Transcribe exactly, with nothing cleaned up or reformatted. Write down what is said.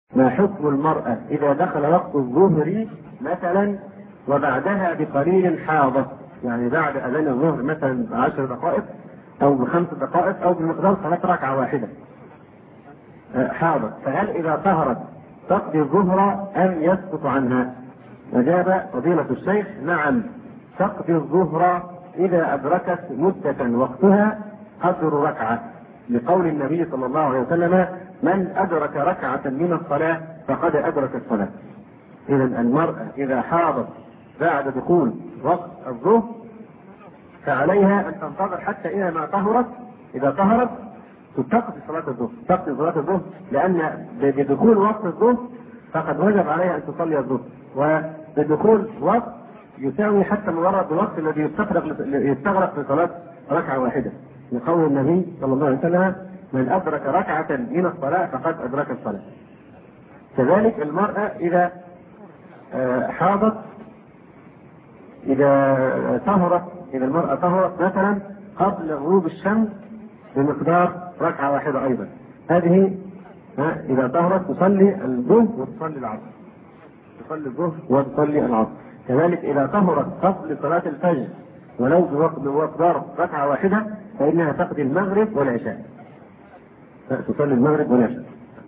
ما حكم المرأة إذا دخل وقت الظهر مثلا وبعدها بقليل حاضت، يعني بعد أذان الظهر مثلا بعشر دقائق أو بخمس دقائق أو بمقدار صلاة ركعة واحدة حاضت، فهل إذا طهرت تقضي الظهر أم يسقط عنها؟ أجاب فضيلة الشيخ: نعم، تقضي الظهر إذا أدركت مدة وقتها قدر ركعة، لقول النبي صلى الله عليه وسلم: من أدرك ركعة من الصلاة فقد أدرك الصلاة. إذا المرأة إذا حاضت بعد دخول وقت الظهر فعليها أن تنتظر حتى إذا ما طهرت، إذا طهرت تقضي صلاة الظهر، تقضي صلاة الظهر، لأن بدخول وقت الظهر فقد وجب عليها أن تصلي الظهر، وبدخول وقت يساوي حتى مجرد الوقت الذي يستغرق يستغرق لصلاة ركعة واحدة، لقول النبي صلى الله عليه وسلم: من أدرك ركعة من الصلاة فقد أدرك الصلاة. كذلك المرأة إذا حاضت، إذا طهرت، إذا المرأة طهرت مثلا قبل غروب الشمس بمقدار ركعة واحدة أيضا، هذه إذا طهرت تصلي الظهر وتصلي العصر، تصلي الظهر وتصلي العصر. كذلك إذا طهرت قبل صلاة الفجر ولو بمقدار ركعة واحدة فإنها تقضي المغرب والعشاء، تصلي المغرب والعشاء.